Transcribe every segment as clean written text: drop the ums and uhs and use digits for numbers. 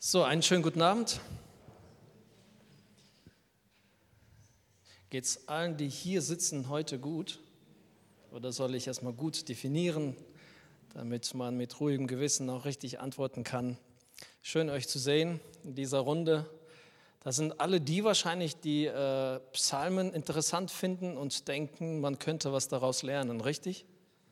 So, einen schönen guten Abend. Geht es allen, die hier sitzen, heute gut? Oder soll ich erstmal gut definieren, damit man mit ruhigem Gewissen auch richtig antworten kann? Schön, euch zu sehen in dieser Runde. Das sind alle die wahrscheinlich, die Psalmen interessant finden und denken, man könnte was daraus lernen, richtig?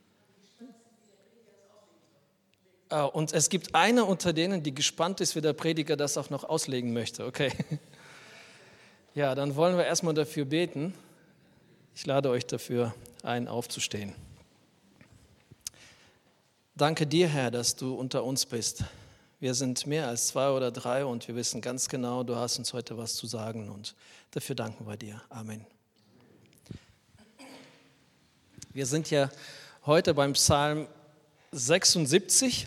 Und es gibt eine unter denen, die gespannt ist, wie der Prediger das auch noch auslegen möchte. Okay. Ja, dann wollen wir erstmal dafür beten. Ich lade euch dafür ein, aufzustehen. Danke dir, Herr, dass du unter uns bist. Wir sind mehr als 2 oder 3 und wir wissen ganz genau, du hast uns heute was zu sagen und dafür danken wir dir. Amen. Wir sind ja heute beim Psalm 76.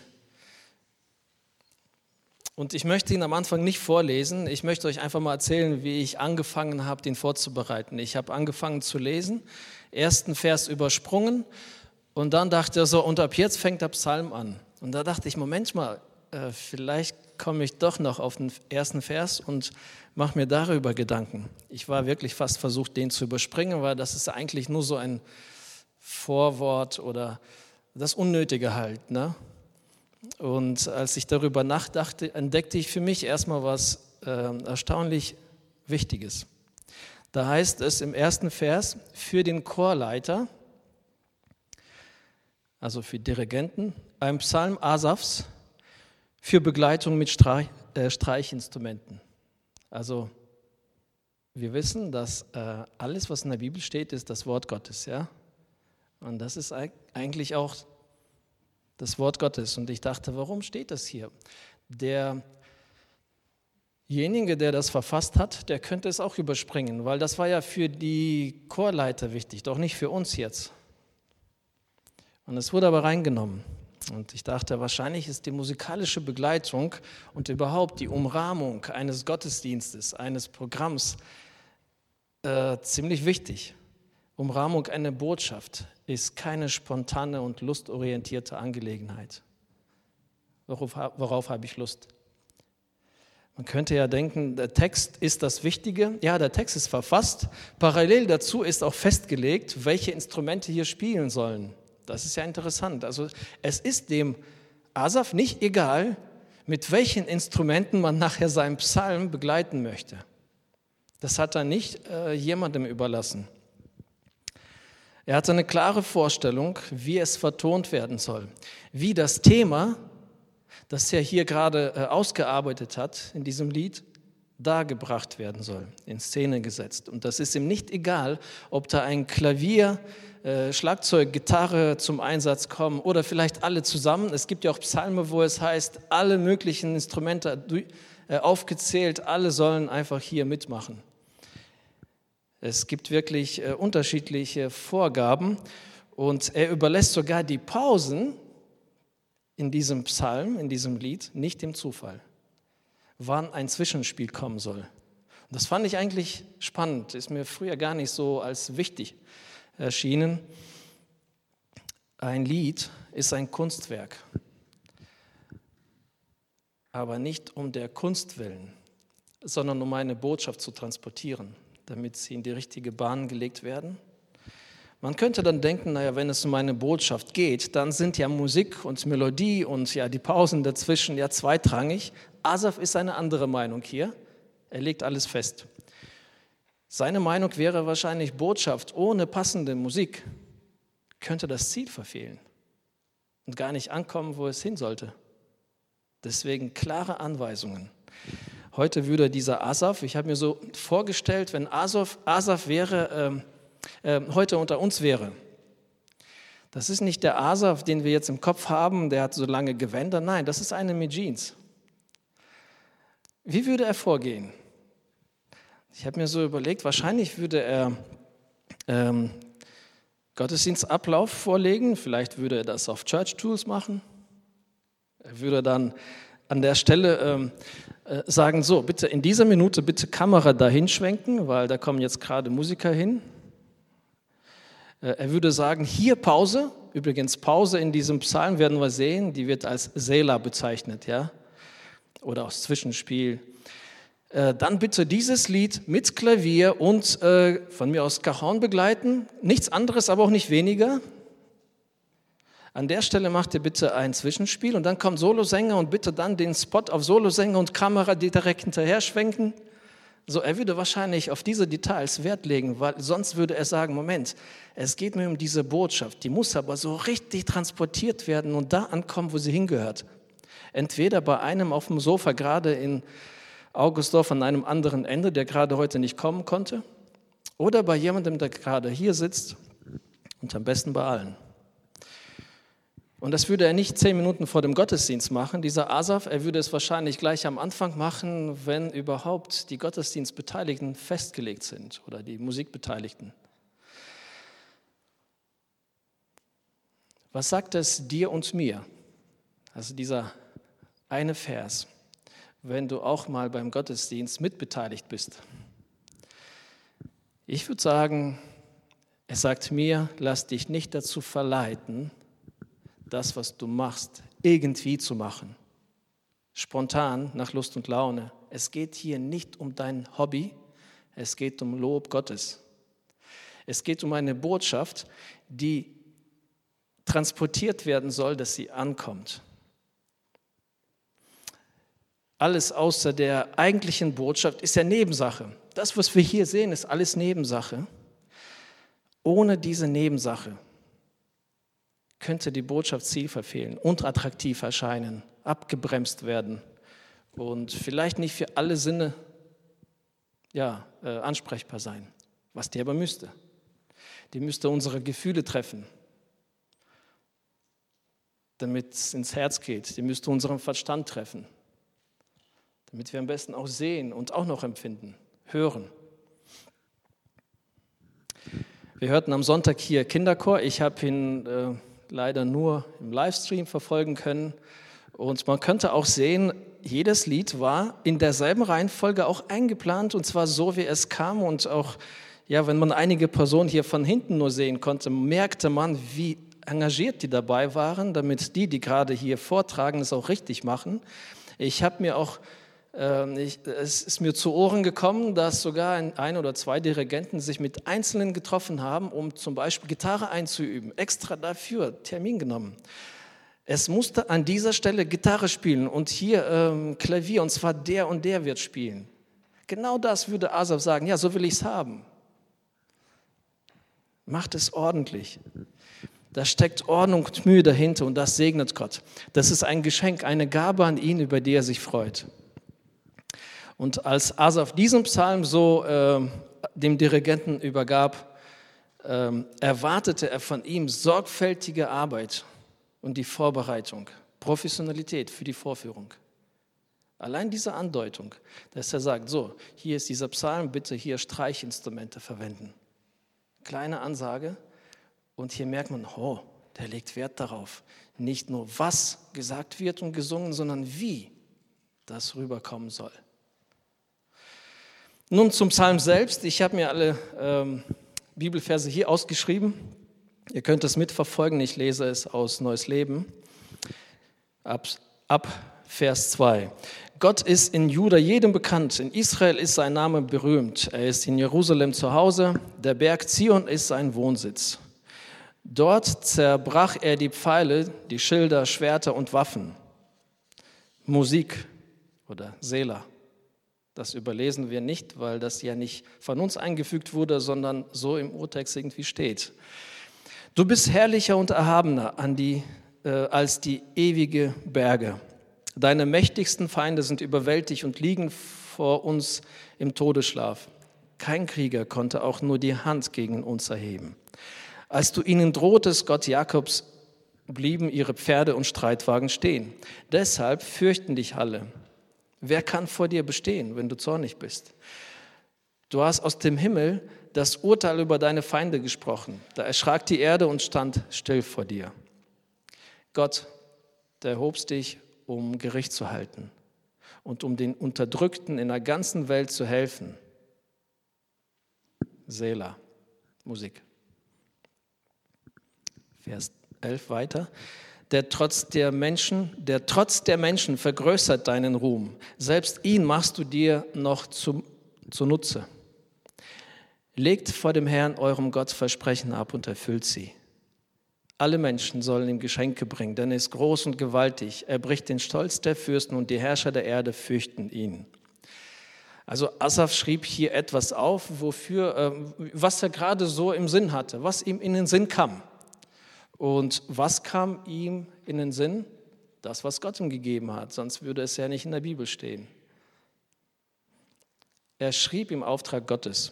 Und ich möchte ihn am Anfang nicht vorlesen, ich möchte euch einfach mal erzählen, wie ich angefangen habe, den vorzubereiten. Ich habe angefangen zu lesen, ersten Vers übersprungen und dann dachte ich so, und ab jetzt fängt der Psalm an. Und da dachte ich, Moment mal, vielleicht komme ich doch noch auf den ersten Vers und mache mir darüber Gedanken. Ich war wirklich fast versucht, den zu überspringen, weil das ist eigentlich nur so ein Vorwort oder das Unnötige halt, ne? Und als ich darüber nachdachte, entdeckte ich für mich erstmal was erstaunlich Wichtiges. Da heißt es im ersten Vers, für den Chorleiter, also für Dirigenten, ein Psalm Asafs für Begleitung mit Streichinstrumenten. Also wir wissen, dass alles, was in der Bibel steht, ist das Wort Gottes, ja? Und das ist eigentlich auch das Wort Gottes. Und ich dachte, warum steht das hier? Derjenige, der das verfasst hat, der könnte es auch überspringen, weil das war ja für die Chorleiter wichtig, doch nicht für uns jetzt. Und es wurde aber reingenommen. Und ich dachte, wahrscheinlich ist die musikalische Begleitung und überhaupt die Umrahmung eines Gottesdienstes, eines Programms ziemlich wichtig. Umrahmung einer Botschaft ist keine spontane und lustorientierte Angelegenheit. Worauf habe ich Lust? Man könnte ja denken, der Text ist das Wichtige. Ja, der Text ist verfasst. Parallel dazu ist auch festgelegt, welche Instrumente hier spielen sollen. Das ist ja interessant. Also es ist dem Asaf nicht egal, mit welchen Instrumenten man nachher seinen Psalm begleiten möchte. Das hat er nicht jemandem überlassen. Er hatte eine klare Vorstellung, wie es vertont werden soll, wie das Thema, das er hier gerade ausgearbeitet hat in diesem Lied, dargebracht werden soll, in Szene gesetzt. Und das ist ihm nicht egal, ob da ein Klavier, Schlagzeug, Gitarre zum Einsatz kommen oder vielleicht alle zusammen. Es gibt ja auch Psalme, wo es heißt, alle möglichen Instrumente aufgezählt, alle sollen einfach hier mitmachen. Es gibt wirklich unterschiedliche Vorgaben und er überlässt sogar die Pausen in diesem Psalm, in diesem Lied, nicht dem Zufall, wann ein Zwischenspiel kommen soll. Und das fand ich eigentlich spannend, ist mir früher gar nicht so als wichtig erschienen. Ein Lied ist ein Kunstwerk, aber nicht um der Kunst willen, sondern um eine Botschaft zu transportieren, damit sie in die richtige Bahn gelegt werden. Man könnte dann denken, naja, wenn es um eine Botschaft geht, dann sind ja Musik und Melodie und ja die Pausen dazwischen ja zweitrangig. Asaf ist eine andere Meinung hier. Er legt alles fest. Seine Meinung wäre wahrscheinlich, Botschaft ohne passende Musik könnte das Ziel verfehlen und gar nicht ankommen, wo es hin sollte. Deswegen klare Anweisungen. Heute würde dieser Asaf, ich habe mir so vorgestellt, wenn Asaf heute unter uns wäre. Das ist nicht der Asaf, den wir jetzt im Kopf haben, der hat so lange Gewänder. Nein, das ist einer mit Jeans. Wie würde er vorgehen? Ich habe mir so überlegt, wahrscheinlich würde er Gottesdienstablauf vorlegen. Vielleicht würde er das auf Church Tools machen. Er würde dann an der Stelle sagen, so, bitte in dieser Minute bitte Kamera dahin schwenken, weil da kommen jetzt gerade Musiker hin. Er würde sagen, hier Pause. Übrigens, Pause in diesem Psalm werden wir sehen, die wird als Selah bezeichnet, ja. oder aus Zwischenspiel, dann bitte dieses Lied mit Klavier und von mir aus Cajon begleiten. Nichts anderes, aber auch nicht weniger. An der Stelle macht ihr bitte ein Zwischenspiel und dann kommt Solosänger und bitte dann den Spot auf Solosänger und Kamera direkt hinterher schwenken. So, er würde wahrscheinlich auf diese Details Wert legen, weil sonst würde er sagen, Moment, es geht mir um diese Botschaft, die muss aber so richtig transportiert werden und da ankommen, wo sie hingehört. Entweder bei einem auf dem Sofa gerade in Augustdorf an einem anderen Ende, der gerade heute nicht kommen konnte, oder bei jemandem, der gerade hier sitzt und am besten bei allen. Und das würde er nicht 10 Minuten vor dem Gottesdienst machen, dieser Asaf, er würde es wahrscheinlich gleich am Anfang machen, wenn überhaupt die Gottesdienstbeteiligten festgelegt sind oder die Musikbeteiligten. Was sagt es dir und mir? Also dieser eine Vers, wenn du auch mal beim Gottesdienst mitbeteiligt bist. Ich würde sagen, es sagt mir, lass dich nicht dazu verleiten, das, was du machst, irgendwie zu machen. Spontan, nach Lust und Laune. Es geht hier nicht um dein Hobby, es geht um Lob Gottes. Es geht um eine Botschaft, die transportiert werden soll, dass sie ankommt. Alles außer der eigentlichen Botschaft ist ja Nebensache. Das, was wir hier sehen, ist alles Nebensache. Ohne diese Nebensache könnte die Botschaft Ziel verfehlen, unattraktiv erscheinen, abgebremst werden und vielleicht nicht für alle Sinne ansprechbar sein, was die aber müsste. Die müsste unsere Gefühle treffen, damit es ins Herz geht. Die müsste unseren Verstand treffen, damit wir am besten auch sehen und auch noch empfinden, hören. Wir hörten am Sonntag hier Kinderchor. Ich habe ihn leider nur im Livestream verfolgen können. Und man könnte auch sehen, jedes Lied war in derselben Reihenfolge auch eingeplant und zwar so, wie es kam. Und auch, wenn man einige Personen hier von hinten nur sehen konnte, merkte man, wie engagiert die dabei waren, damit die gerade hier vortragen, es auch richtig machen. Ich habe mir auch es ist mir zu Ohren gekommen, dass sogar ein oder zwei Dirigenten sich mit Einzelnen getroffen haben, um zum Beispiel Gitarre einzuüben. Extra dafür Termin genommen. Es musste an dieser Stelle Gitarre spielen und hier Klavier, und zwar der und der wird spielen. Genau das würde Asaf sagen, ja, so will ich es haben. Macht es ordentlich. Da steckt Ordnung und Mühe dahinter und das segnet Gott. Das ist ein Geschenk, eine Gabe an ihn, über die er sich freut. Und als Asaf diesen Psalm so dem Dirigenten übergab, erwartete er von ihm sorgfältige Arbeit und die Vorbereitung, Professionalität für die Vorführung. Allein diese Andeutung, dass er sagt, so, hier ist dieser Psalm, bitte hier Streichinstrumente verwenden. Kleine Ansage und hier merkt man, der legt Wert darauf, nicht nur was gesagt wird und gesungen, sondern wie das rüberkommen soll. Nun zum Psalm selbst. Ich habe mir alle Bibelverse hier ausgeschrieben. Ihr könnt es mitverfolgen. Ich lese es aus Neues Leben. Ab Vers 2. Gott ist in Juda jedem bekannt. In Israel ist sein Name berühmt. Er ist in Jerusalem zu Hause. Der Berg Zion ist sein Wohnsitz. Dort zerbrach er die Pfeile, die Schilder, Schwerter und Waffen. Musik oder Selah. Das überlesen wir nicht, weil das ja nicht von uns eingefügt wurde, sondern so im Urtext irgendwie steht. Du bist herrlicher und erhabener als die ewige Berge. Deine mächtigsten Feinde sind überwältigt und liegen vor uns im Todesschlaf. Kein Krieger konnte auch nur die Hand gegen uns erheben. Als du ihnen drohtest, Gott Jakobs, blieben ihre Pferde und Streitwagen stehen. Deshalb fürchten dich alle. Wer kann vor dir bestehen, wenn du zornig bist? Du hast aus dem Himmel das Urteil über deine Feinde gesprochen. Da erschrak die Erde und stand still vor dir. Gott, der erhobst dich, um Gericht zu halten und um den Unterdrückten in der ganzen Welt zu helfen. Selah, Musik. Vers 11 weiter. der trotz der Menschen vergrößert deinen Ruhm. Selbst ihn machst du dir noch zunutze. Legt vor dem Herrn, eurem Gott, Versprechen ab und erfüllt sie. Alle Menschen sollen ihm Geschenke bringen, denn er ist groß und gewaltig. Er bricht den Stolz der Fürsten und die Herrscher der Erde fürchten ihn. Also Asaf schrieb hier etwas auf, was er gerade so im Sinn hatte, was ihm in den Sinn kam. Und was kam ihm in den Sinn? Das, was Gott ihm gegeben hat, sonst würde es ja nicht in der Bibel stehen. Er schrieb im Auftrag Gottes.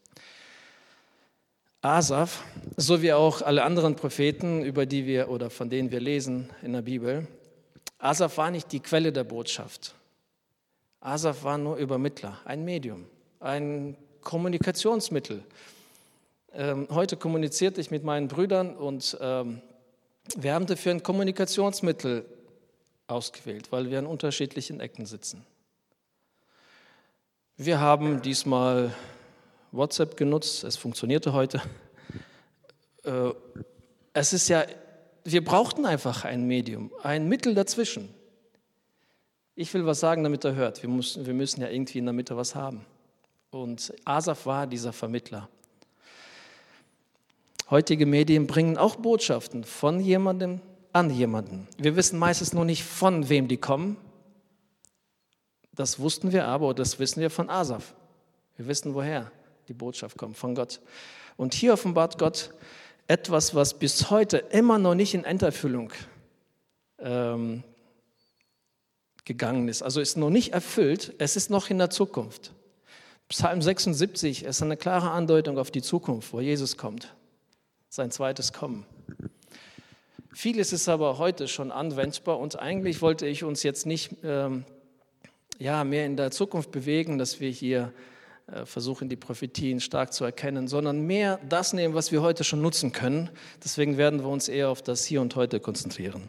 Asaf, so wie auch alle anderen Propheten, von denen wir lesen in der Bibel, Asaf war nicht die Quelle der Botschaft. Asaf war nur Übermittler, ein Medium, ein Kommunikationsmittel. Heute kommunizierte ich mit meinen Brüdern und wir haben dafür ein Kommunikationsmittel ausgewählt, weil wir an unterschiedlichen Ecken sitzen. Wir haben diesmal WhatsApp genutzt, es funktionierte heute. Wir brauchten einfach ein Medium, ein Mittel dazwischen. Ich will was sagen, damit er hört. Wir müssen ja irgendwie in der Mitte was haben. Und Asaf war dieser Vermittler. Heutige Medien bringen auch Botschaften von jemandem an jemanden. Wir wissen meistens nur nicht, von wem die kommen. Das wussten wir aber, oder das wissen wir von Asaf. Wir wissen, woher die Botschaft kommt, von Gott. Und hier offenbart Gott etwas, was bis heute immer noch nicht in Enderfüllung gegangen ist. Also ist noch nicht erfüllt, es ist noch in der Zukunft. Psalm 76 ist eine klare Andeutung auf die Zukunft, wo Jesus kommt, sein zweites Kommen. Vieles ist aber heute schon anwendbar und eigentlich wollte ich uns jetzt nicht mehr in der Zukunft bewegen, dass wir hier versuchen, die Prophetien stark zu erkennen, sondern mehr das nehmen, was wir heute schon nutzen können. Deswegen werden wir uns eher auf das Hier und Heute konzentrieren.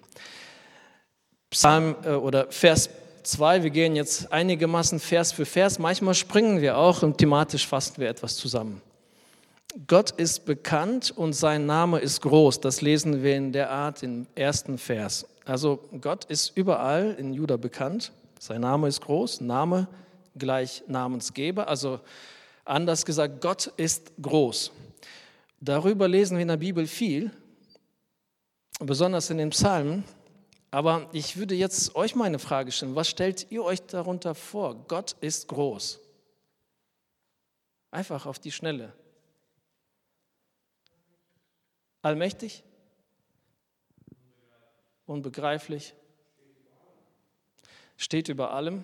Vers 2, wir gehen jetzt einigermaßen Vers für Vers, manchmal springen wir auch und thematisch fassen wir etwas zusammen. Gott ist bekannt und sein Name ist groß, das lesen wir in der Art im ersten Vers. Also Gott ist überall in Juda bekannt, sein Name ist groß, Name gleich Namensgeber, also anders gesagt, Gott ist groß. Darüber lesen wir in der Bibel viel, besonders in den Psalmen. Aber ich würde jetzt euch mal eine Frage stellen. Was stellt ihr euch darunter vor? Gott ist groß. Einfach auf die Schnelle. Allmächtig? Unbegreiflich? Steht über allem?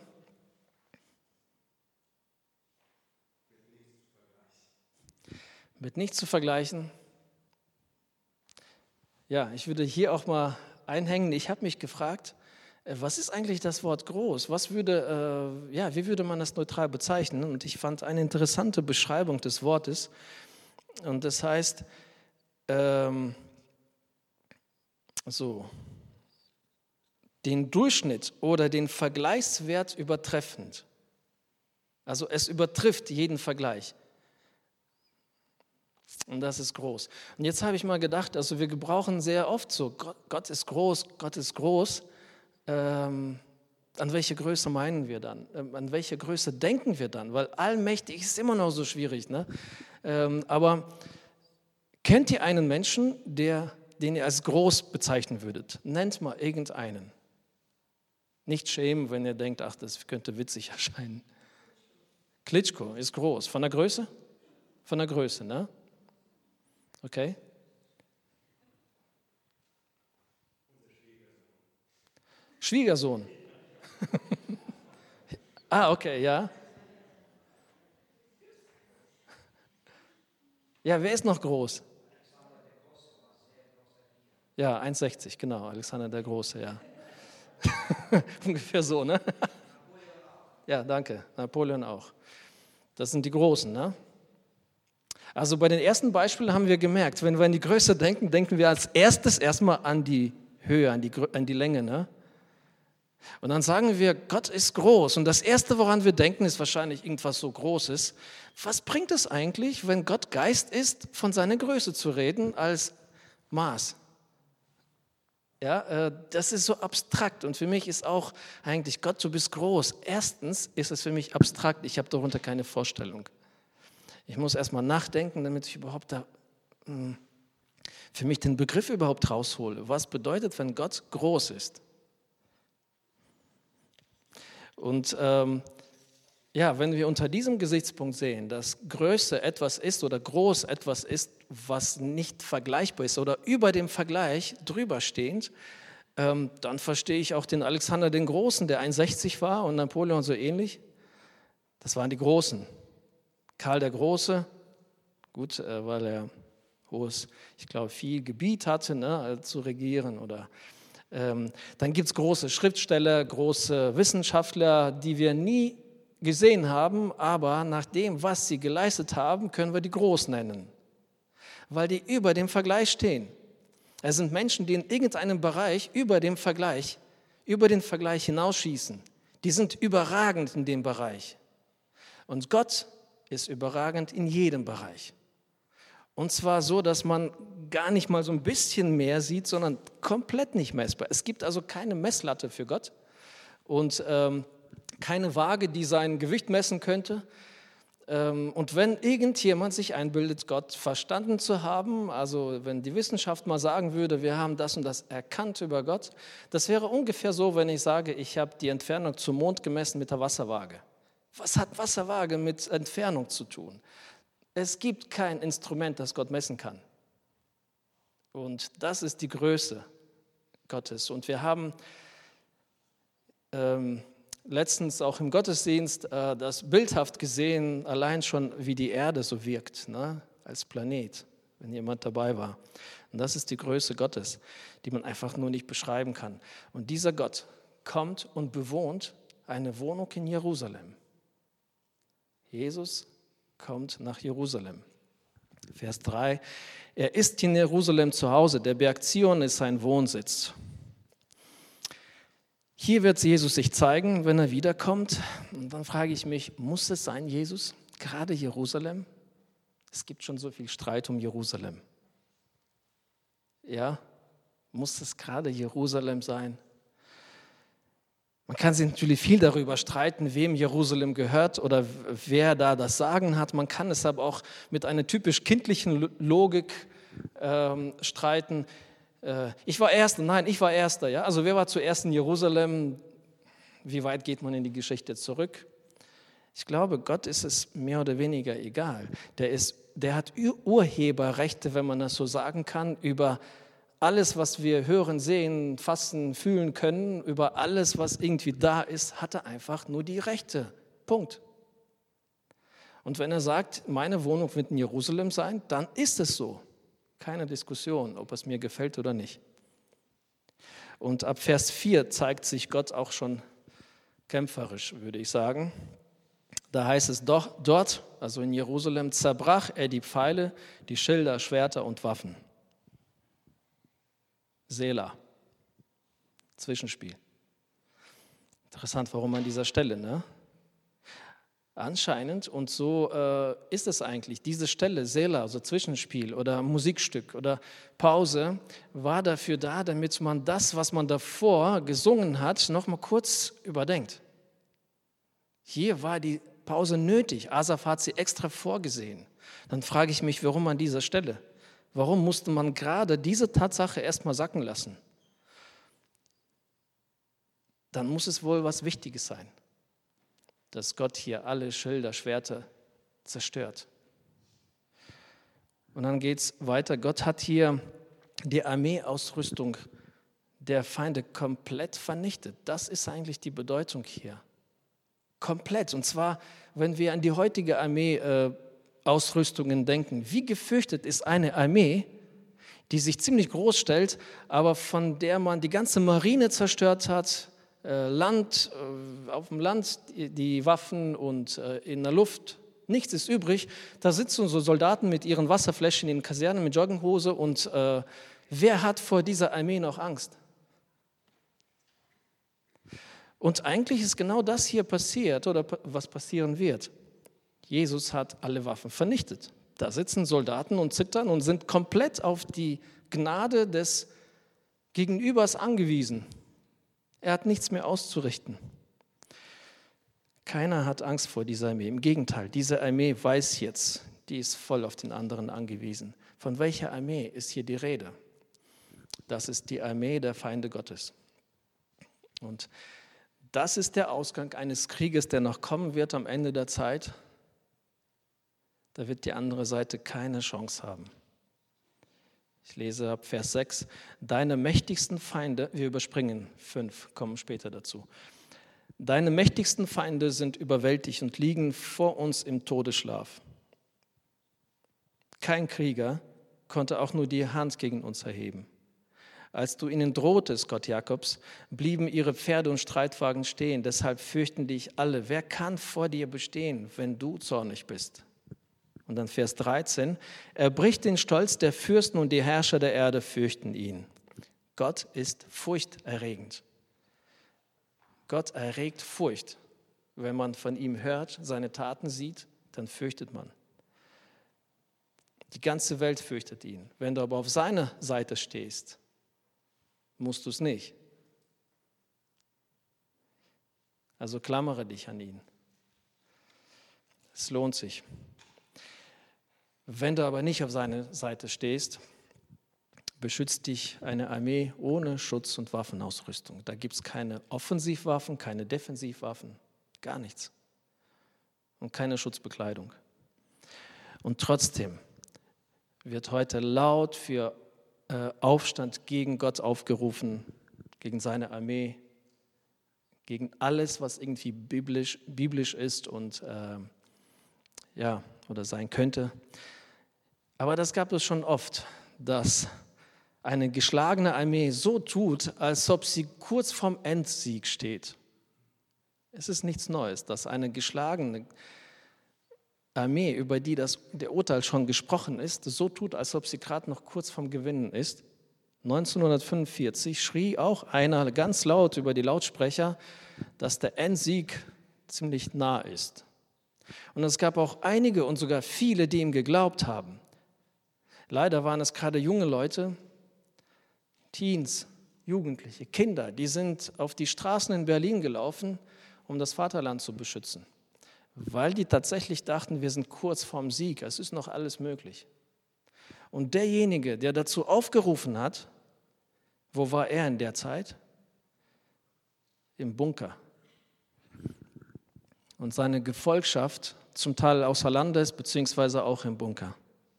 Mit nichts zu vergleichen? Ja, ich würde hier auch mal einhängen. Ich habe mich gefragt, was ist eigentlich das Wort groß? Wie würde man das neutral bezeichnen? Und ich fand eine interessante Beschreibung des Wortes. Und das heißt, den Durchschnitt oder den Vergleichswert übertreffend. Also es übertrifft jeden Vergleich. Und das ist groß. Und jetzt habe ich mal gedacht, also wir gebrauchen sehr oft so, Gott ist groß, Gott ist groß. An welche Größe meinen wir dann? An welche Größe denken wir dann? Weil allmächtig ist immer noch so schwierig. Ne? Aber kennt ihr einen Menschen, den ihr als groß bezeichnen würdet? Nennt mal irgendeinen. Nicht schämen, wenn ihr denkt, ach, das könnte witzig erscheinen. Klitschko ist groß. Von der Größe? Von der Größe, ne? Okay. Schwiegersohn. Okay, ja. Ja, wer ist noch groß? Ja, 1,60, genau, Alexander der Große, ja. Ungefähr so, ne? Ja, danke, Napoleon auch. Das sind die Großen, ne? Also bei den ersten Beispielen haben wir gemerkt, wenn wir an die Größe denken, denken wir als erstes erstmal an die Höhe, an die Länge, ne? Und dann sagen wir, Gott ist groß. Und das Erste, woran wir denken, ist wahrscheinlich irgendwas so Großes. Was bringt es eigentlich, wenn Gott Geist ist, von seiner Größe zu reden als Maß? Ja, das ist so abstrakt und für mich ist auch eigentlich Gott, du bist groß. Erstens ist es für mich abstrakt, ich habe darunter keine Vorstellung. Ich muss erstmal nachdenken, damit ich überhaupt da für mich den Begriff überhaupt raushole. Was bedeutet, wenn Gott groß ist? Und wenn wir unter diesem Gesichtspunkt sehen, dass Größe etwas ist oder groß etwas ist, was nicht vergleichbar ist oder über dem Vergleich drüber stehend, dann verstehe ich auch den Alexander den Großen, der 1,60 war und Napoleon so ähnlich. Das waren die Großen. Karl der Große, gut, weil er viel Gebiet hatte, zu regieren. Oder dann gibt es große Schriftsteller, große Wissenschaftler, die wir nie gesehen haben, aber nach dem, was sie geleistet haben, können wir die groß nennen, weil die über dem Vergleich stehen. Es sind Menschen, die in irgendeinem Bereich über den Vergleich hinausschießen. Die sind überragend in dem Bereich. Und Gott ist überragend in jedem Bereich. Und zwar so, dass man gar nicht mal so ein bisschen mehr sieht, sondern komplett nicht messbar. Es gibt also keine Messlatte für Gott und keine Waage, die sein Gewicht messen könnte. Und wenn irgendjemand sich einbildet, Gott verstanden zu haben, also wenn die Wissenschaft mal sagen würde, wir haben das und das erkannt über Gott, das wäre ungefähr so, wenn ich sage, ich habe die Entfernung zum Mond gemessen mit der Wasserwaage. Was hat Wasserwaage mit Entfernung zu tun? Es gibt kein Instrument, das Gott messen kann. Und das ist die Größe Gottes. Und wir haben letztens auch im Gottesdienst das bildhaft gesehen, allein schon wie die Erde so wirkt, als Planet, wenn jemand dabei war. Und das ist die Größe Gottes, die man einfach nur nicht beschreiben kann. Und dieser Gott kommt und bewohnt eine Wohnung in Jerusalem. Jesus kommt nach Jerusalem. Vers 3, er ist in Jerusalem zu Hause, der Berg Zion ist sein Wohnsitz. Hier wird Jesus sich zeigen, wenn er wiederkommt. Und dann frage ich mich, muss es sein, Jesus? Gerade Jerusalem? Es gibt schon so viel Streit um Jerusalem. Ja, muss es gerade Jerusalem sein? Man kann sich natürlich viel darüber streiten, wem Jerusalem gehört oder wer da das Sagen hat. Man kann es aber auch mit einer typisch kindlichen Logik streiten. Ich war Erster, nein, ich war Erster. Ja? Also wer war zuerst in Jerusalem? Wie weit geht man in die Geschichte zurück? Ich glaube, Gott ist es mehr oder weniger egal. Der hat Urheberrechte, wenn man das so sagen kann, über alles, was wir hören, sehen, fassen, fühlen können, über alles, was irgendwie da ist, hat er einfach nur die Rechte. Punkt. Und wenn er sagt, meine Wohnung wird in Jerusalem sein, dann ist es so. Keine Diskussion, ob es mir gefällt oder nicht. Und ab Vers 4 zeigt sich Gott auch schon kämpferisch, würde ich sagen. Da heißt es, doch dort, also in Jerusalem, zerbrach er die Pfeile, die Schilder, Schwerter und Waffen. Selah. Zwischenspiel. Interessant, warum an dieser Stelle, ne? Anscheinend, und so ist es eigentlich, diese Stelle, Selah, also Zwischenspiel oder Musikstück oder Pause, war dafür da, damit man das, was man davor gesungen hat, nochmal kurz überdenkt. Hier war die Pause nötig. Asaf hat sie extra vorgesehen. Dann frage ich mich, warum an dieser Stelle? Warum musste man gerade diese Tatsache erstmal sacken lassen? Dann muss es wohl was Wichtiges sein, dass Gott hier alle Schilder, Schwerter zerstört. Und dann geht es weiter. Gott hat hier die Armeeausrüstung der Feinde komplett vernichtet. Das ist eigentlich die Bedeutung hier. Komplett. Und zwar, wenn wir an die heutige Armeeausrüstungen denken. Wie gefürchtet ist eine Armee, die sich ziemlich groß stellt, aber von der man die ganze Marine zerstört hat, auf dem Land die Waffen und in der Luft nichts ist übrig. Da sitzen so Soldaten mit ihren Wasserfläschchen in den Kasernen mit Jogginghose und wer hat vor dieser Armee noch Angst? Und eigentlich ist genau das hier passiert oder was passieren wird. Jesus hat alle Waffen vernichtet. Da sitzen Soldaten und zittern und sind komplett auf die Gnade des Gegenüber ist angewiesen. Er hat nichts mehr auszurichten. Keiner hat Angst vor dieser Armee. Im Gegenteil, diese Armee weiß jetzt, die ist voll auf den anderen angewiesen. Von welcher Armee ist hier die Rede? Das ist die Armee der Feinde Gottes. Und das ist der Ausgang eines Krieges, der noch kommen wird am Ende der Zeit. Da wird die andere Seite keine Chance haben. Ich lese ab Vers 6. Deine mächtigsten Feinde, wir überspringen 5, kommen später dazu. Deine mächtigsten Feinde sind überwältigt und liegen vor uns im Todesschlaf. Kein Krieger konnte auch nur die Hand gegen uns erheben. Als du ihnen drohtest, Gott Jakobs, blieben ihre Pferde und Streitwagen stehen. Deshalb fürchten dich alle. Wer kann vor dir bestehen, wenn du zornig bist? Und dann Vers 13. Er bricht den Stolz der Fürsten und die Herrscher der Erde fürchten ihn. Gott ist furchterregend. Gott erregt Furcht. Wenn man von ihm hört, seine Taten sieht, dann fürchtet man. Die ganze Welt fürchtet ihn. Wenn du aber auf seiner Seite stehst, musst du es nicht. Also klammere dich an ihn. Es lohnt sich. Wenn du aber nicht auf seiner Seite stehst, beschützt dich eine Armee ohne Schutz- und Waffenausrüstung. Da gibt es keine Offensivwaffen, keine Defensivwaffen, gar nichts. Und keine Schutzbekleidung. Und trotzdem wird heute laut für Aufstand gegen Gott aufgerufen, gegen seine Armee, gegen alles, was irgendwie biblisch ist und oder sein könnte. Aber das gab es schon oft, dass eine geschlagene Armee so tut, als ob sie kurz vorm Endsieg steht. Es ist nichts Neues, dass eine geschlagene Armee, über die der Urteil schon gesprochen ist, so tut, als ob sie gerade noch kurz vorm Gewinnen ist. 1945 schrie auch einer ganz laut über die Lautsprecher, dass der Endsieg ziemlich nah ist. Und es gab auch einige und sogar viele, die ihm geglaubt haben. Leider waren es gerade junge Leute, Teens, Jugendliche, Kinder, die sind auf die Straßen in Berlin gelaufen, um das Vaterland zu beschützen. Weil die tatsächlich dachten, wir sind kurz vorm Sieg, es ist noch alles möglich. Und derjenige, der dazu aufgerufen hat, wo war er in der Zeit? Im Bunker. Und seine Gefolgschaft zum Teil außer Landes, beziehungsweise auch im Bunker.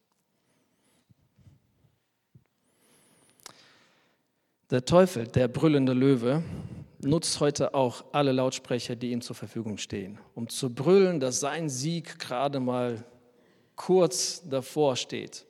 Der Teufel, der brüllende Löwe, nutzt heute auch alle Lautsprecher, die ihm zur Verfügung stehen, um zu brüllen, dass sein Sieg gerade mal kurz davor steht.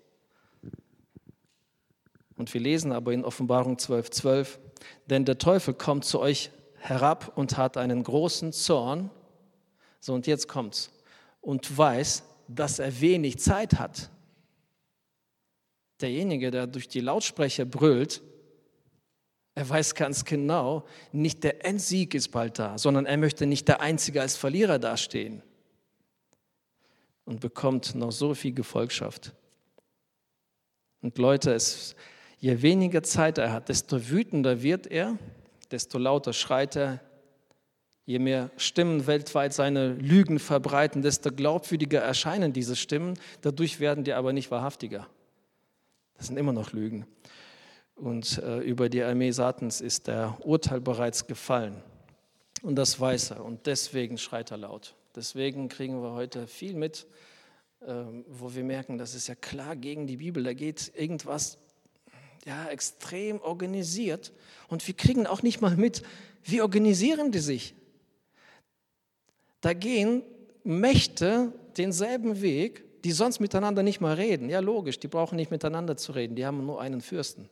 Und wir lesen aber in Offenbarung 12,12, denn der Teufel kommt zu euch herab und hat einen großen Zorn, so und jetzt kommt's, und weiß, dass er wenig Zeit hat. Derjenige, der durch die Lautsprecher brüllt, er weiß ganz genau, nicht der Endsieg ist bald da, sondern er möchte nicht der Einzige als Verlierer dastehen und bekommt noch so viel Gefolgschaft. Und Leute, je weniger Zeit er hat, desto wütender wird er, desto lauter schreit er, je mehr Stimmen weltweit seine Lügen verbreiten, desto glaubwürdiger erscheinen diese Stimmen, dadurch werden die aber nicht wahrhaftiger. Das sind immer noch Lügen. Und über die Armee Satans ist der Urteil bereits gefallen. Und das weiß er. Und deswegen schreit er laut. Deswegen kriegen wir heute viel mit, wo wir merken, das ist ja klar gegen die Bibel. Da geht irgendwas extrem organisiert. Und wir kriegen auch nicht mal mit, wie organisieren die sich. Da gehen Mächte denselben Weg, die sonst miteinander nicht mal reden. Ja, logisch, die brauchen nicht miteinander zu reden. Die haben nur einen Fürsten.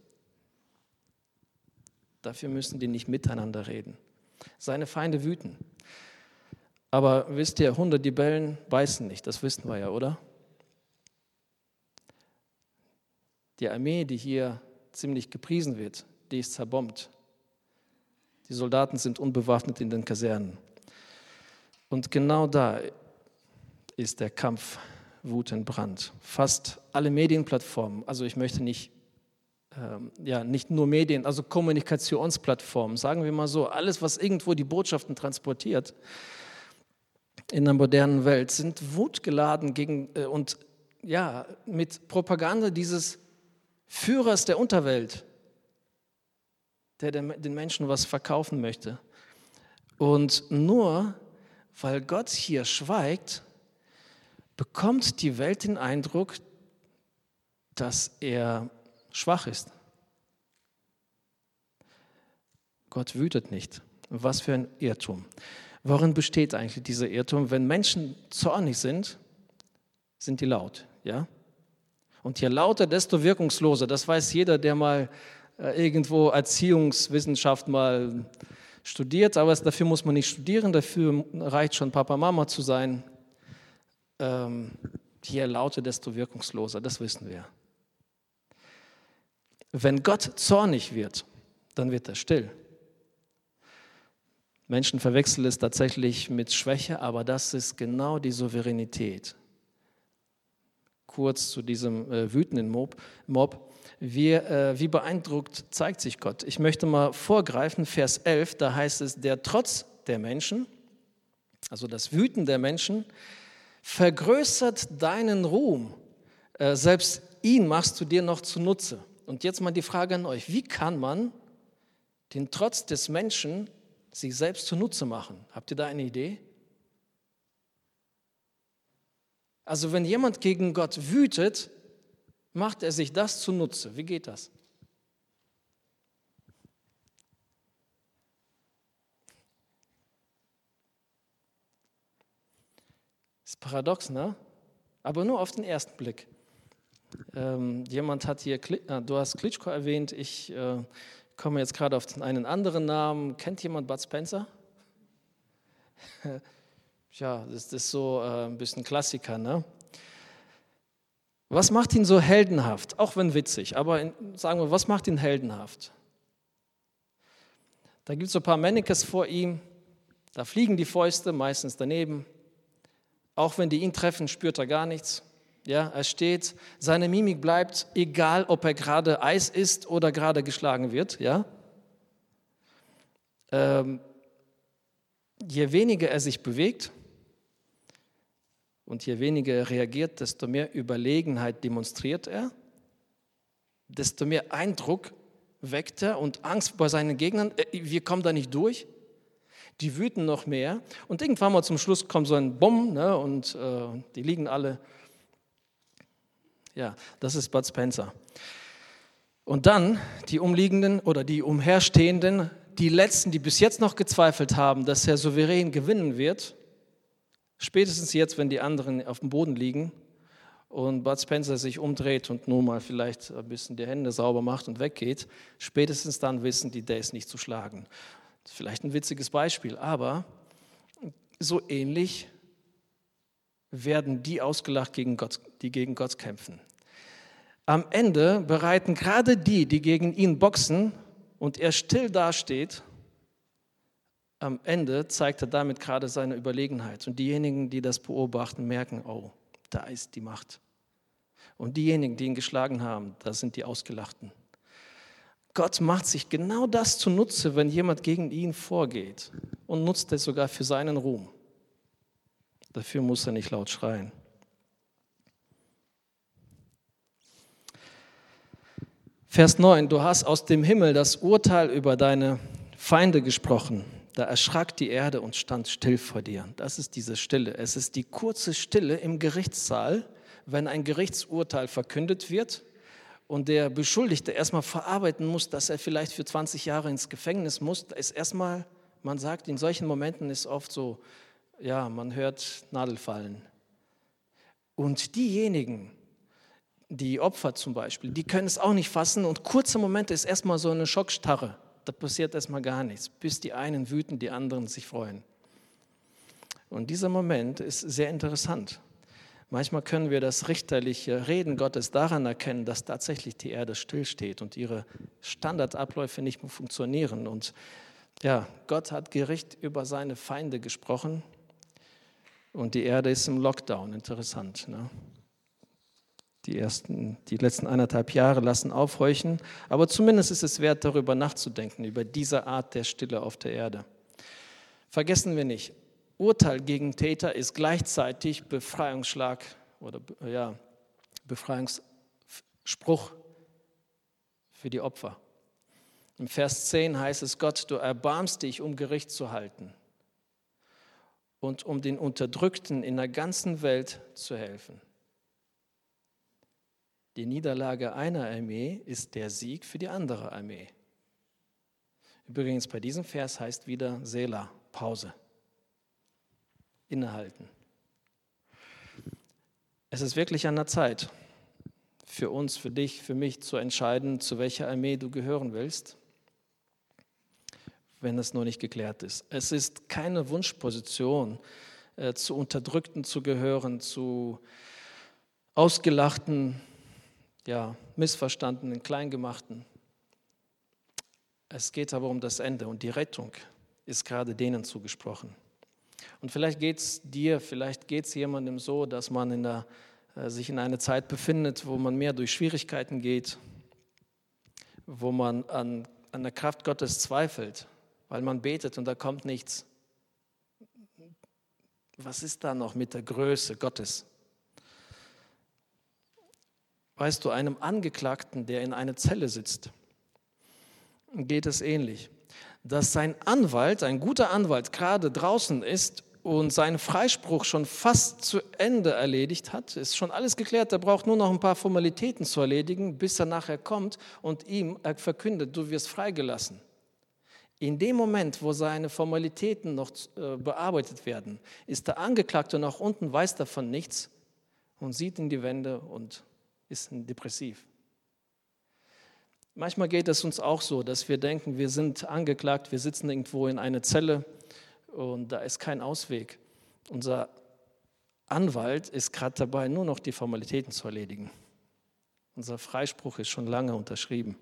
Dafür müssen die nicht miteinander reden. Seine Feinde wüten. Aber wisst ihr, Hunde, die bellen, beißen nicht. Das wissen wir ja, oder? Die Armee, die hier ziemlich gepriesen wird, die ist zerbombt. Die Soldaten sind unbewaffnet in den Kasernen. Und genau da ist der Kampf wutentbrannt. Fast alle Medienplattformen, also ich möchte nicht ja, nicht nur Medien, also Kommunikationsplattformen, sagen wir mal so, alles, was irgendwo die Botschaften transportiert in der modernen Welt, sind wutgeladen gegen und ja, mit Propaganda dieses Führers der Unterwelt, der den Menschen was verkaufen möchte. Und nur weil Gott hier schweigt, bekommt die Welt den Eindruck, dass er schwach ist. Gott wütet nicht. Was für ein Irrtum. Worin besteht eigentlich dieser Irrtum? Wenn Menschen zornig sind, sind die laut. Ja? Und je lauter, desto wirkungsloser. Das weiß jeder, der mal irgendwo Erziehungswissenschaft mal studiert. Aber dafür muss man nicht studieren, dafür reicht schon Papa, Mama zu sein. Je lauter, desto wirkungsloser, das wissen wir. Wenn Gott zornig wird, dann wird er still. Menschen verwechseln es tatsächlich mit Schwäche, aber das ist genau die Souveränität. Kurz zu diesem wütenden Mob. Wie beeindruckt zeigt sich Gott? Ich möchte mal vorgreifen, Vers 11, da heißt es, der Trotz der Menschen, also das Wüten der Menschen, vergrößert deinen Ruhm. Selbst ihn machst du dir noch zunutze. Und jetzt mal die Frage an euch, wie kann man den Trotz des Menschen sich selbst zunutze machen? Habt ihr da eine Idee? Also wenn jemand gegen Gott wütet, macht er sich das zunutze. Wie geht das? Ist paradox, ne? Aber nur auf den ersten Blick. Jemand hat hier, du hast Klitschko erwähnt, ich komme jetzt gerade auf einen anderen Namen. Kennt jemand Bud Spencer? Ja, das ist so ein bisschen Klassiker, ne? Was macht ihn so heldenhaft? Auch wenn witzig, aber sagen wir, was macht ihn heldenhaft? Da gibt es so ein paar Mannequins vor ihm, da fliegen die Fäuste, meistens daneben. Auch wenn die ihn treffen, spürt er gar nichts. Ja, er steht, seine Mimik bleibt, egal ob er gerade Eis isst oder gerade geschlagen wird. Ja? Je weniger er sich bewegt und je weniger er reagiert, desto mehr Überlegenheit demonstriert er, desto mehr Eindruck weckt er und Angst bei seinen Gegnern. Wir kommen da nicht durch. Die wüten noch mehr. Und irgendwann mal zum Schluss kommt so ein Bumm, ne, und die liegen alle. Ja, das ist Bud Spencer. Und dann die Umliegenden oder die Umherstehenden, die Letzten, die bis jetzt noch gezweifelt haben, dass er souverän gewinnen wird, spätestens jetzt, wenn die anderen auf dem Boden liegen und Bud Spencer sich umdreht und nur mal vielleicht ein bisschen die Hände sauber macht und weggeht, spätestens dann wissen die, der ist nicht zu schlagen. Das ist vielleicht ein witziges Beispiel, aber so ähnlich werden die ausgelacht, die gegen Gott kämpfen. Am Ende bereiten gerade die gegen ihn boxen und er still dasteht, am Ende zeigt er damit gerade seine Überlegenheit. Und diejenigen, die das beobachten, merken, oh, da ist die Macht. Und diejenigen, die ihn geschlagen haben, das sind die Ausgelachten. Gott macht sich genau das zunutze, wenn jemand gegen ihn vorgeht und nutzt es sogar für seinen Ruhm. Dafür muss er nicht laut schreien. Vers 9, du hast aus dem Himmel das Urteil über deine Feinde gesprochen. Da erschrak die Erde und stand still vor dir. Das ist diese Stille. Es ist die kurze Stille im Gerichtssaal, wenn ein Gerichtsurteil verkündet wird und der Beschuldigte erstmal verarbeiten muss, dass er vielleicht für 20 Jahre ins Gefängnis muss. Da ist erstmal, man sagt, in solchen Momenten ist oft so, ja, man hört Nadel fallen. Und diejenigen, die Opfer zum Beispiel, die können es auch nicht fassen und kurze Momente ist erstmal so eine Schockstarre. Da passiert erstmal gar nichts, bis die einen wüten, die anderen sich freuen. Und dieser Moment ist sehr interessant. Manchmal können wir das richterliche Reden Gottes daran erkennen, dass tatsächlich die Erde stillsteht und ihre Standardabläufe nicht mehr funktionieren. Und ja, Gott hat Gericht über seine Feinde gesprochen und die Erde ist im Lockdown. Interessant, ne? Die letzten 1,5 Jahre lassen aufhorchen, aber zumindest ist es wert, darüber nachzudenken, über diese Art der Stille auf der Erde. Vergessen wir nicht, Urteil gegen Täter ist gleichzeitig Befreiungsschlag oder Befreiungsspruch für die Opfer. Im Vers 10 heißt es, Gott, du erbarmst dich, um Gericht zu halten und um den Unterdrückten in der ganzen Welt zu helfen. Die Niederlage einer Armee ist der Sieg für die andere Armee. Übrigens, bei diesem Vers heißt wieder Selah, Pause, innehalten. Es ist wirklich an der Zeit, für uns, für dich, für mich zu entscheiden, zu welcher Armee du gehören willst, wenn das noch nicht geklärt ist. Es ist keine Wunschposition, zu Unterdrückten zu gehören, zu Ausgelachten, Missverstandenen, Kleingemachten. Es geht aber um das Ende und die Rettung ist gerade denen zugesprochen. Und vielleicht geht es dir, vielleicht geht es jemandem so, dass man sich in einer Zeit befindet, wo man mehr durch Schwierigkeiten geht, wo man an der Kraft Gottes zweifelt, weil man betet und da kommt nichts. Was ist da noch mit der Größe Gottes? Weißt du, einem Angeklagten, der in einer Zelle sitzt, geht es ähnlich. Dass sein Anwalt, ein guter Anwalt, gerade draußen ist und seinen Freispruch schon fast zu Ende erledigt hat, ist schon alles geklärt, er braucht nur noch ein paar Formalitäten zu erledigen, bis er nachher kommt und ihm verkündet, du wirst freigelassen. In dem Moment, wo seine Formalitäten noch bearbeitet werden, ist der Angeklagte noch unten, weiß davon nichts und sieht in die Wände und ist depressiv. Manchmal geht es uns auch so, dass wir denken, wir sind angeklagt, wir sitzen irgendwo in einer Zelle und da ist kein Ausweg. Unser Anwalt ist gerade dabei, nur noch die Formalitäten zu erledigen. Unser Freispruch ist schon lange unterschrieben.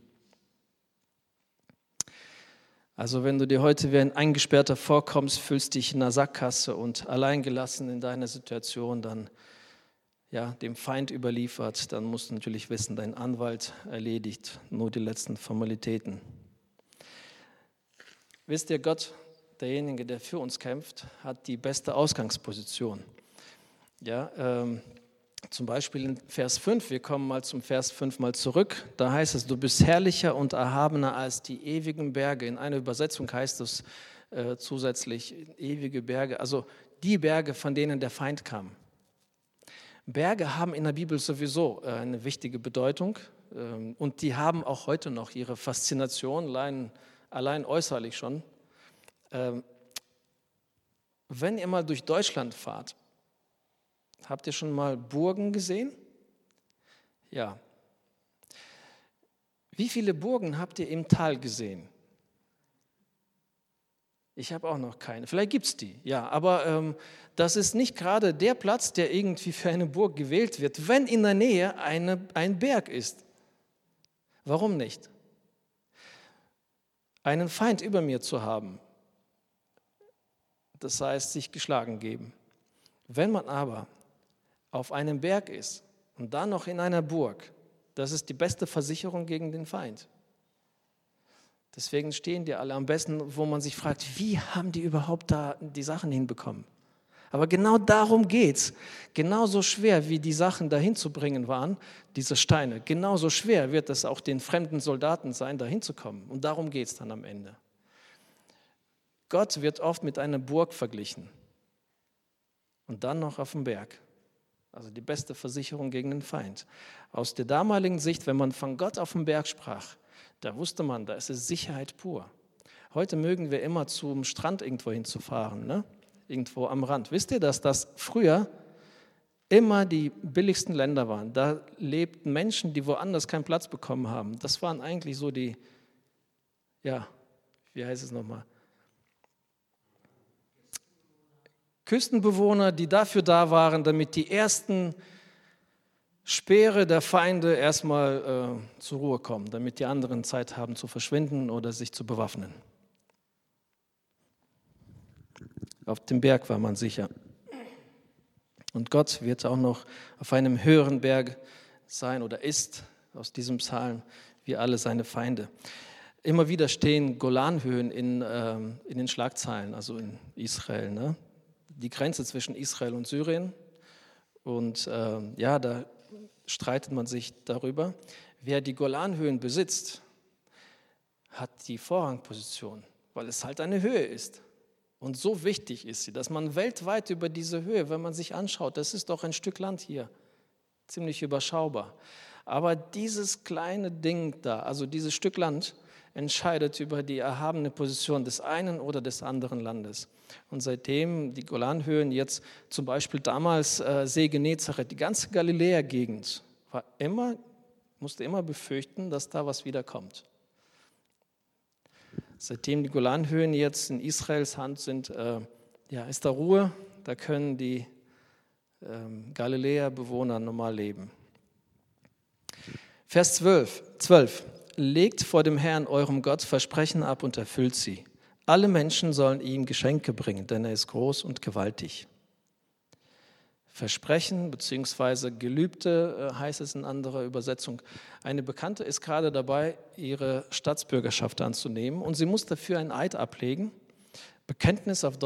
Also wenn du dir heute wie ein Eingesperrter vorkommst, fühlst dich in einer Sackgasse und alleingelassen in deiner Situation, dann dem Feind überliefert, dann musst du natürlich wissen, dein Anwalt erledigt nur die letzten Formalitäten. Wisst ihr, Gott, derjenige, der für uns kämpft, hat die beste Ausgangsposition. Zum Beispiel in Vers 5, wir kommen mal zum Vers 5 mal zurück, da heißt es, du bist herrlicher und erhabener als die ewigen Berge. In einer Übersetzung heißt es zusätzlich ewige Berge, also die Berge, von denen der Feind kam. Berge haben in der Bibel sowieso eine wichtige Bedeutung und die haben auch heute noch ihre Faszination, allein äußerlich schon. Wenn ihr mal durch Deutschland fahrt, habt ihr schon mal Burgen gesehen? Ja. Wie viele Burgen habt ihr im Tal gesehen? Ich habe auch noch keine. Vielleicht gibt es die, ja. Aber das ist nicht gerade der Platz, der irgendwie für eine Burg gewählt wird, wenn in der Nähe ein Berg ist. Warum nicht? Einen Feind über mir zu haben, das heißt, sich geschlagen geben. Wenn man aber auf einem Berg ist und dann noch in einer Burg, das ist die beste Versicherung gegen den Feind. Deswegen stehen die alle am besten, wo man sich fragt, wie haben die überhaupt da die Sachen hinbekommen? Aber genau darum geht es. Genauso schwer, wie die Sachen dahin zu bringen waren, diese Steine, genauso schwer wird es auch den fremden Soldaten sein, dahin zu kommen. Und darum geht es dann am Ende. Gott wird oft mit einer Burg verglichen und dann noch auf dem Berg. Also die beste Versicherung gegen den Feind. Aus der damaligen Sicht, wenn man von Gott auf dem Berg sprach, da wusste man, da ist es Sicherheit pur. Heute mögen wir immer zum Strand irgendwo hinzufahren, ne? Irgendwo am Rand. Wisst ihr, dass das früher immer die billigsten Länder waren? Da lebten Menschen, die woanders keinen Platz bekommen haben. Das waren eigentlich so die, wie heißt es nochmal? Küstenbewohner, die dafür da waren, damit die ersten Speere der Feinde erstmal zur Ruhe kommen, damit die anderen Zeit haben zu verschwinden oder sich zu bewaffnen. Auf dem Berg war man sicher. Und Gott wird auch noch auf einem höheren Berg sein oder ist aus diesem Psalm, wir alle seine Feinde. Immer wieder stehen Golanhöhen in den Schlagzeilen, also in Israel, ne? Die Grenze zwischen Israel und Syrien. Und da streitet man sich darüber. Wer die Golanhöhen besitzt, hat die Vorrangposition, weil es halt eine Höhe ist. Und so wichtig ist sie, dass man weltweit über diese Höhe, wenn man sich anschaut, das ist doch ein Stück Land hier, ziemlich überschaubar. Aber dieses kleine Ding da, also dieses Stück Land, entscheidet über die erhabene Position des einen oder des anderen Landes. Und seitdem die Golanhöhen jetzt zum Beispiel damals See Genezareth, die ganze Galiläa-Gegend, musste immer befürchten, dass da was wiederkommt. Seitdem die Golanhöhen jetzt in Israels Hand sind, ist da Ruhe, da können die Galiläa-Bewohner normal leben. Vers 12. Legt vor dem Herrn, eurem Gott, Versprechen ab und erfüllt sie. Alle Menschen sollen ihm Geschenke bringen, denn er ist groß und gewaltig. Versprechen bzw. Gelübde heißt es in anderer Übersetzung. Eine Bekannte ist gerade dabei, ihre Staatsbürgerschaft anzunehmen und sie muss dafür einen Eid ablegen. Bekenntnis auf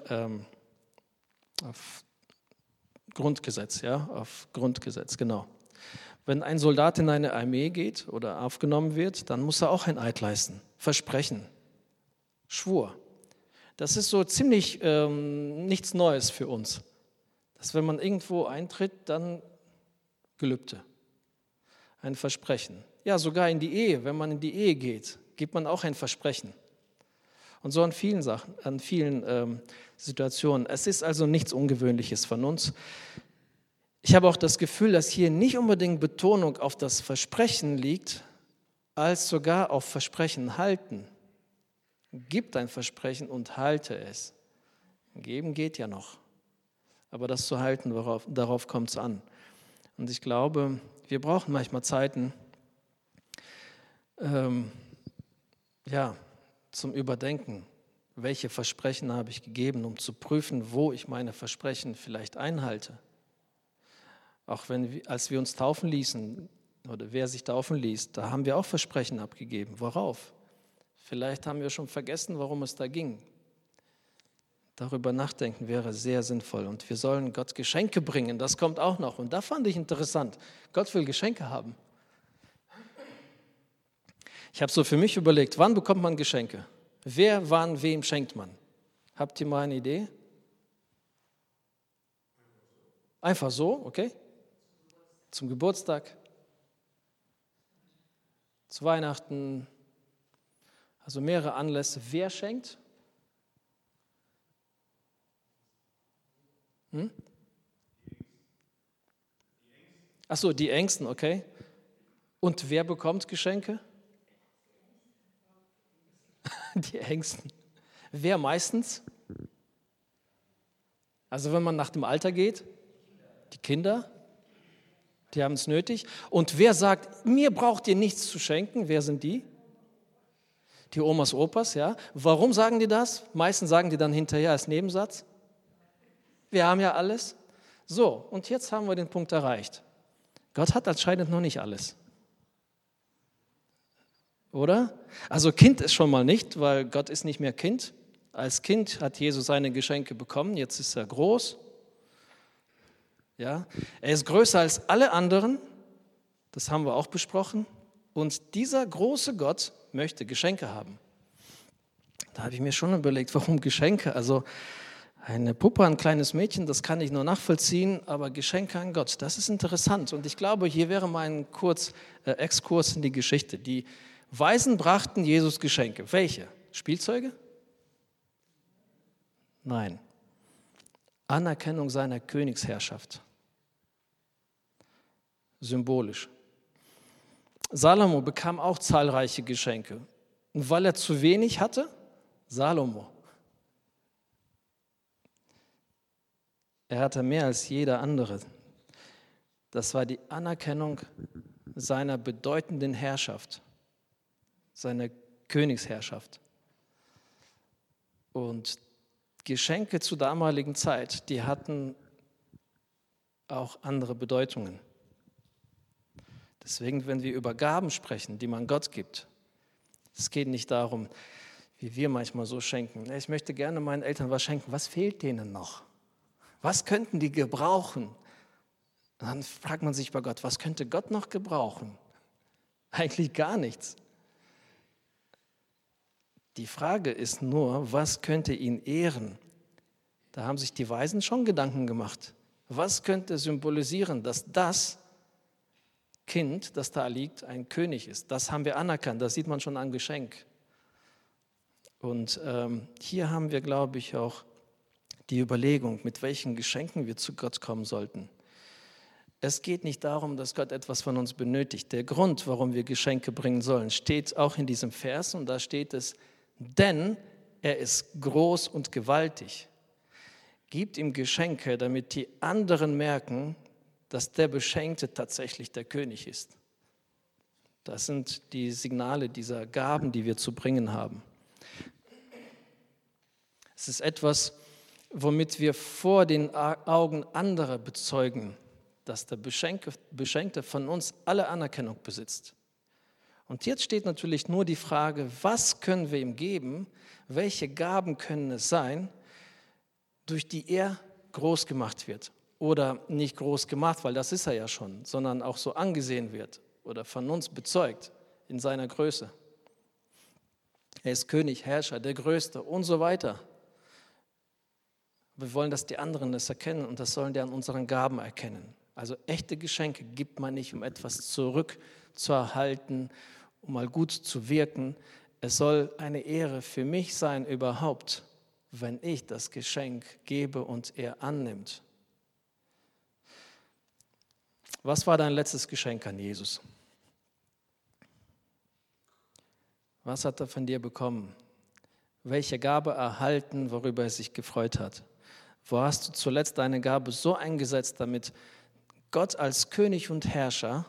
auf Grundgesetz, auf Grundgesetz, genau. Wenn ein Soldat in eine Armee geht oder aufgenommen wird, dann muss er auch ein Eid leisten. Versprechen, Schwur. Das ist so ziemlich nichts Neues für uns. Dass wenn man irgendwo eintritt, dann Gelübde, ein Versprechen. Ja, sogar in die Ehe, wenn man in die Ehe geht, gibt man auch ein Versprechen. Und so an vielen Sachen, an vielen Situationen. Es ist also nichts Ungewöhnliches von uns. Ich habe auch das Gefühl, dass hier nicht unbedingt Betonung auf das Versprechen liegt, als sogar auf Versprechen halten. Gib ein Versprechen und halte es. Geben geht ja noch. Aber das zu halten, darauf kommt es an. Und ich glaube, wir brauchen manchmal Zeiten, zum Überdenken. Welche Versprechen habe ich gegeben, um zu prüfen, wo ich meine Versprechen vielleicht einhalte. Auch als wir uns taufen ließen, oder wer sich taufen ließ, da haben wir auch Versprechen abgegeben. Worauf? Vielleicht haben wir schon vergessen, worum es da ging. Darüber nachdenken wäre sehr sinnvoll. Und wir sollen Gott Geschenke bringen, das kommt auch noch. Und da fand ich interessant, Gott will Geschenke haben. Ich habe so für mich überlegt, wann bekommt man Geschenke? Wer, wann, wem schenkt man? Habt ihr mal eine Idee? Einfach so, okay? Zum Geburtstag, zu Weihnachten, also mehrere Anlässe. Wer schenkt? Ach so, die Ängsten, okay. Und wer bekommt Geschenke? Die Ängsten. Wer meistens? Also wenn man nach dem Alter geht, die Kinder, die haben es nötig. Und wer sagt, mir braucht ihr nichts zu schenken? Wer sind die? Die Omas, Opas, ja. Warum sagen die das? Meistens sagen die dann hinterher als Nebensatz. Wir haben ja alles. So, und jetzt haben wir den Punkt erreicht. Gott hat anscheinend noch nicht alles. Oder? Also Kind ist schon mal nicht, weil Gott ist nicht mehr Kind. Als Kind hat Jesus seine Geschenke bekommen, jetzt ist er groß. Ja, er ist größer als alle anderen, das haben wir auch besprochen. Und dieser große Gott möchte Geschenke haben. Da habe ich mir schon überlegt, warum Geschenke? Also eine Puppe, ein kleines Mädchen, das kann ich nur nachvollziehen, aber Geschenke an Gott, das ist interessant. Und ich glaube, hier wäre mal ein Exkurs in die Geschichte. Die Weisen brachten Jesus Geschenke. Welche? Spielzeuge? Nein. Anerkennung seiner Königsherrschaft. Symbolisch. Salomo bekam auch zahlreiche Geschenke. Und weil er zu wenig hatte, Salomo. Er hatte mehr als jeder andere. Das war die Anerkennung seiner bedeutenden Herrschaft, seiner Königsherrschaft. Und Geschenke zur damaligen Zeit, die hatten auch andere Bedeutungen. Deswegen, wenn wir über Gaben sprechen, die man Gott gibt, es geht nicht darum, wie wir manchmal so schenken. Ich möchte gerne meinen Eltern was schenken. Was fehlt denen noch? Was könnten die gebrauchen? Dann fragt man sich bei Gott, was könnte Gott noch gebrauchen? Eigentlich gar nichts. Die Frage ist nur, was könnte ihn ehren? Da haben sich die Weisen schon Gedanken gemacht. Was könnte symbolisieren, dass das Kind, das da liegt, ein König ist? Das haben wir anerkannt, das sieht man schon am Geschenk. Und hier haben wir, glaube ich, auch die Überlegung, mit welchen Geschenken wir zu Gott kommen sollten. Es geht nicht darum, dass Gott etwas von uns benötigt. Der Grund, warum wir Geschenke bringen sollen, steht auch in diesem Vers und da steht es, denn er ist groß und gewaltig. Gibt ihm Geschenke, damit die anderen merken, dass der Beschenkte tatsächlich der König ist. Das sind die Signale dieser Gaben, die wir zu bringen haben. Es ist etwas, womit wir vor den Augen anderer bezeugen, dass der Beschenkte von uns alle Anerkennung besitzt. Und jetzt steht natürlich nur die Frage, was können wir ihm geben, welche Gaben können es sein, durch die er groß gemacht wird. Oder nicht groß gemacht, weil das ist er ja schon, sondern auch so angesehen wird oder von uns bezeugt in seiner Größe. Er ist König, Herrscher, der Größte und so weiter. Wir wollen, dass die anderen das erkennen und das sollen die an unseren Gaben erkennen. Also echte Geschenke gibt man nicht, um etwas zurückzuerhalten, um mal gut zu wirken. Es soll eine Ehre für mich sein überhaupt, wenn ich das Geschenk gebe und er annimmt. Was war dein letztes Geschenk an Jesus? Was hat er von dir bekommen? Welche Gabe erhalten, worüber er sich gefreut hat? Wo hast du zuletzt deine Gabe so eingesetzt, damit Gott als König und Herrscher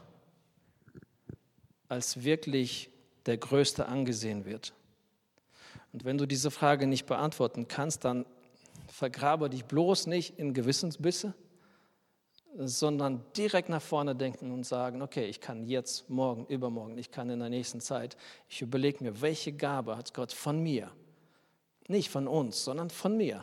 als wirklich der Größte angesehen wird? Und wenn du diese Frage nicht beantworten kannst, dann vergrabe dich bloß nicht in Gewissensbisse, sondern direkt nach vorne denken und sagen, okay, ich kann jetzt, morgen, übermorgen, ich kann in der nächsten Zeit, ich überlege mir, welche Gabe hat Gott von mir, nicht von uns, sondern von mir,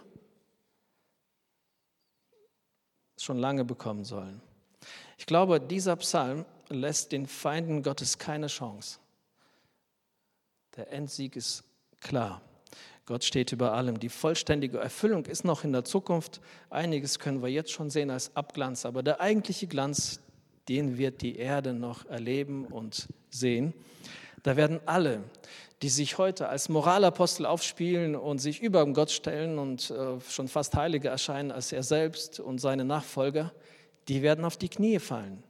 schon lange bekommen sollen. Ich glaube, dieser Psalm lässt den Feinden Gottes keine Chance. Der Endsieg ist klar. Gott steht über allem. Die vollständige Erfüllung ist noch in der Zukunft. Einiges können wir jetzt schon sehen als Abglanz, aber der eigentliche Glanz, den wird die Erde noch erleben und sehen. Da werden alle, die sich heute als Moralapostel aufspielen und sich über Gott stellen und schon fast Heilige erscheinen als er selbst und seine Nachfolger, die werden auf die Knie fallen.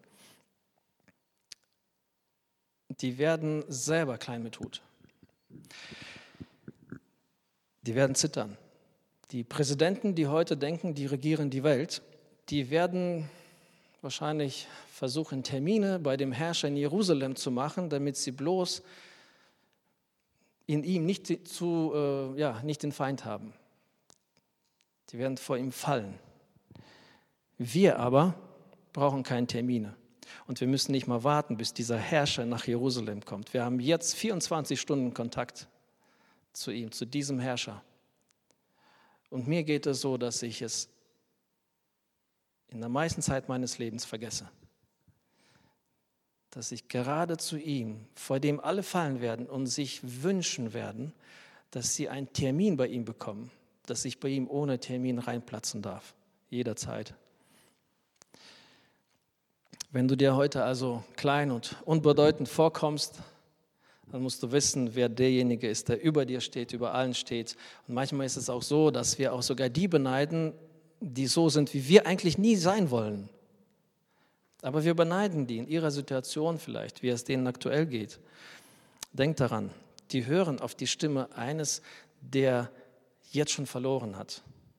Die werden selber klein mit Hut. Die werden zittern. Die Präsidenten, die heute denken, die regieren die Welt, die werden wahrscheinlich versuchen, Termine bei dem Herrscher in Jerusalem zu machen, damit sie bloß in ihm nicht den Feind haben. Die werden vor ihm fallen. Wir aber brauchen keine Termine. Und wir müssen nicht mal warten, bis dieser Herrscher nach Jerusalem kommt. Wir haben jetzt 24 Stunden Kontakt zu ihm, zu diesem Herrscher. Und mir geht es so, dass ich es in der meisten Zeit meines Lebens vergesse. Dass ich gerade zu ihm, vor dem alle fallen werden und sich wünschen werden, dass sie einen Termin bei ihm bekommen, dass ich bei ihm ohne Termin reinplatzen darf, jederzeit. Wenn du dir heute also klein und unbedeutend vorkommst, dann musst du wissen, wer derjenige ist, der über dir steht, über allen steht. Und manchmal ist es auch so, dass wir auch sogar die beneiden, die so sind, wie wir eigentlich nie sein wollen. Aber wir beneiden die in ihrer Situation vielleicht, wie es denen aktuell geht. Denk daran, die hören auf die Stimme eines, der jetzt schon verloren hat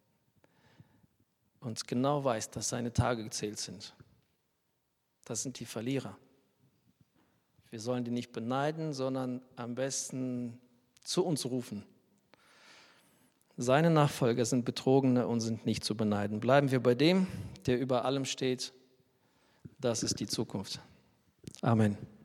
und genau weiß, dass seine Tage gezählt sind. Das sind die Verlierer. Wir sollen die nicht beneiden, sondern am besten zu uns rufen. Seine Nachfolger sind Betrogene und sind nicht zu beneiden. Bleiben wir bei dem, der über allem steht. Das ist die Zukunft. Amen.